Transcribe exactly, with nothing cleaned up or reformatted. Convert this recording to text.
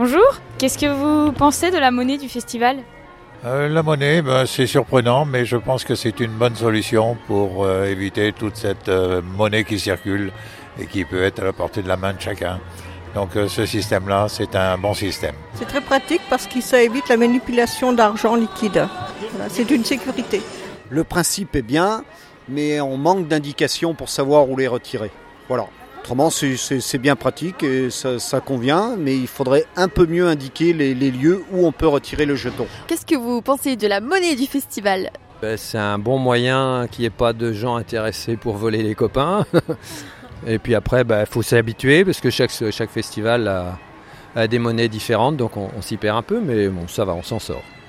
Bonjour, qu'est-ce que vous pensez de la monnaie du festival ? Euh, la monnaie, ben, c'est surprenant, mais je pense que c'est une bonne solution pour euh, éviter toute cette euh, monnaie qui circule et qui peut être à la portée de la main de chacun. Donc euh, ce système-là, c'est un bon système. C'est très pratique parce que ça évite la manipulation d'argent liquide. Voilà, c'est une sécurité. Le principe est bien, mais on manque d'indications pour savoir où les retirer. Voilà. Autrement, c'est, c'est, c'est bien pratique et ça, ça convient, mais il faudrait un peu mieux indiquer les, les lieux où on peut retirer le jeton. Qu'est-ce que vous pensez de la monnaie du festival ? Ben, c'est un bon moyen qu'il n'y ait pas de gens intéressés pour voler les copains. Et puis après, il ben, faut s'habituer parce que chaque, chaque festival a, a des monnaies différentes, donc on, on s'y perd un peu, mais bon, ça va, on s'en sort.